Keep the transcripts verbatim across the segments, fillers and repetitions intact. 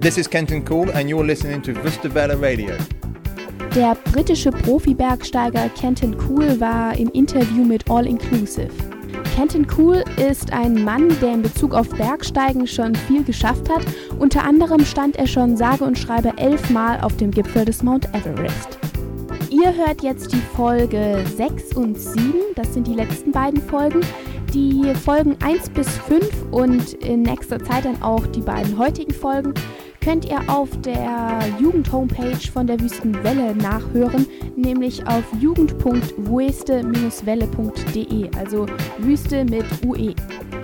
This is Kenton Cool and you're listening to Wusterwelle Radio. Der britische Profi-Bergsteiger Kenton Cool war im Interview mit All Inclusive. Kenton Cool ist ein Mann, der in Bezug auf Bergsteigen schon viel geschafft hat. Unter anderem stand er schon sage und schreibe elfmal auf dem Gipfel des Mount Everest. Ihr hört jetzt die Folge sechs und sieben, das sind die letzten beiden Folgen. Die Folgen eins bis fünf und in nächster Zeit dann auch die beiden heutigen Folgen könnt ihr auf der Jugend-Homepage von der Wüstenwelle nachhören, nämlich auf jugend punkt wueste welle punkt de, also Wüste mit U E.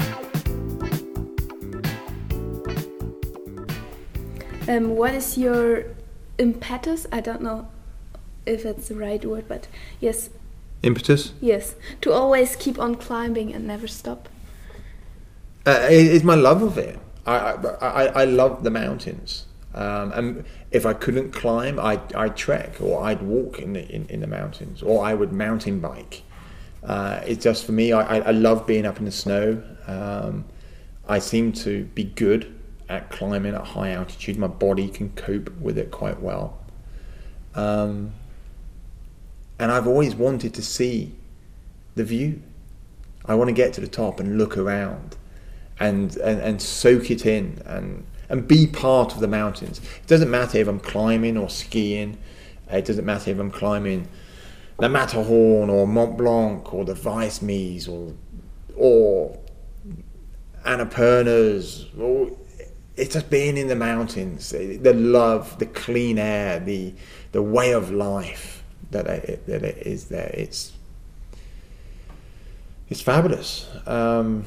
Um, what is your impetus? I don't know if it's the right word, but yes. Impetus? Yes, to always keep on climbing and never stop. Uh, it's my love of it. I, I, I love the mountains, um, and if I couldn't climb, I'd, I'd trek or I'd walk in the in, in the mountains, or I would mountain bike. Uh, it's just for me. I, I love being up in the snow. Um, I seem to be good at climbing at high altitude. My body can cope with it quite well, um, and I've always wanted to see the view. I want to get to the top and look around. And, and, and soak it in and, and be part of the mountains. It doesn't matter if I'm climbing or skiing. It doesn't matter if I'm climbing the Matterhorn or Mont Blanc or the Weissmies or or Annapurnas. Or it's just being in the mountains. The love, the clean air, the the way of life that it, that it is there. It's it's fabulous. Um,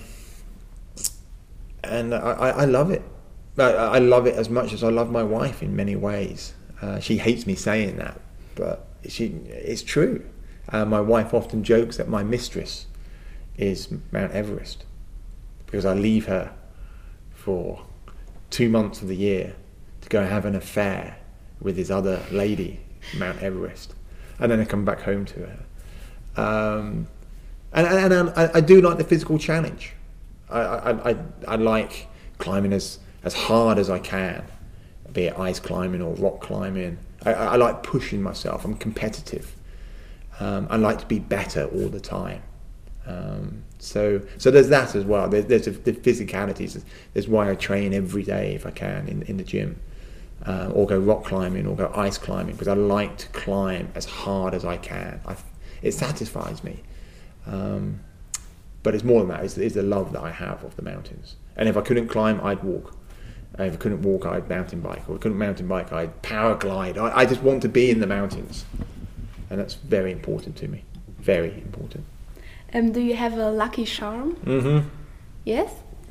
And I, I love it. I, I love it as much as I love my wife in many ways. Uh, she hates me saying that, but she, it's true. Uh, my wife often jokes that my mistress is Mount Everest because I leave her for two months of the year to go have an affair with this other lady, Mount Everest, and then I come back home to her. Um, and and, and I, I do like the physical challenge. I, I, I, I like climbing as, as hard as I can, be it ice climbing or rock climbing. I, I like pushing myself. I'm competitive. Um, I like to be better all the time. Um, so so there's that as well. There, there's the physicalities. There's why I train every day if I can in, in the gym, uh, or go rock climbing or go ice climbing, because I like to climb as hard as I can. I, it satisfies me. Um, But it's more than that. It's, it's the love that I have of the mountains. And if I couldn't climb, I'd walk. And if I couldn't walk, I'd mountain bike. Or if I couldn't mountain bike, I'd paraglide. I, I just want to be in the mountains. And that's very important to me. Very important. Um, do you have a lucky charm? Mm-hmm. Yes?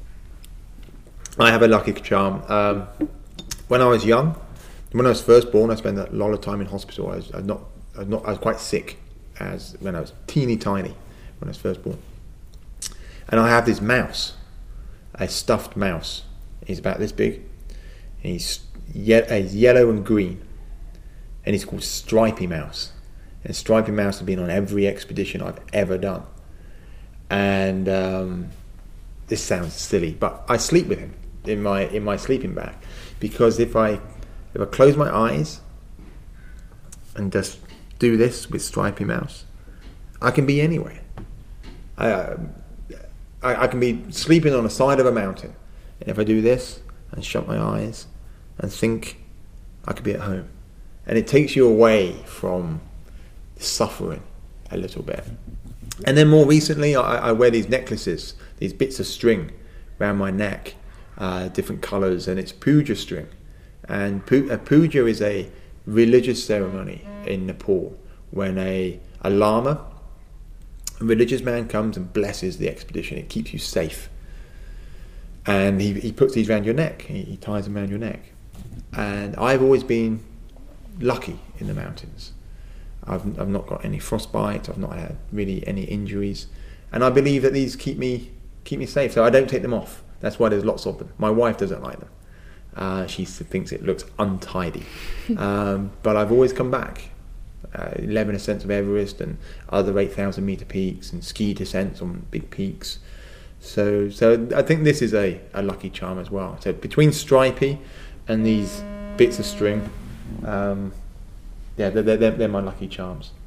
I have a lucky charm. Um, when I was young, when I was first born, I spent a lot of time in hospital. I was, I was, not, I was, not, I was quite sick as when I was teeny tiny, when I was first born. And I have this mouse, a stuffed mouse. He's about this big. And he's, ye- he's yellow and green. And he's called Stripy Mouse. And Stripy Mouse has been on every expedition I've ever done. And um, this sounds silly, but I sleep with him in my in my sleeping bag. Because if I if I close my eyes and just do this with Stripy Mouse, I can be anywhere. I, uh, I, I can be sleeping on the side of a mountain, and if I do this and shut my eyes and think, I could be at home. And it takes you away from suffering a little bit. And then more recently, I, I wear these necklaces, these bits of string around my neck, uh, different colours, and it's puja string. And pu- a puja is a religious ceremony in Nepal when a, a lama, a religious man, comes and blesses the expedition. It keeps you safe. And he, he puts these around your neck. He, he ties them around your neck. And I've always been lucky in the mountains. I've, I've not got any frostbite. I've not had really any injuries. And I believe that these keep me keep me safe. So I don't take them off. That's why there's lots of them. My wife doesn't like them. Uh, she thinks it looks untidy. um, but I've always come back. Uh, eleven ascents of Everest and other eight thousand metre peaks and ski descents on big peaks. So so I think this is a, a lucky charm as well. So between Stripy, and these bits of string. Um, yeah, they're, they're, they're my lucky charms.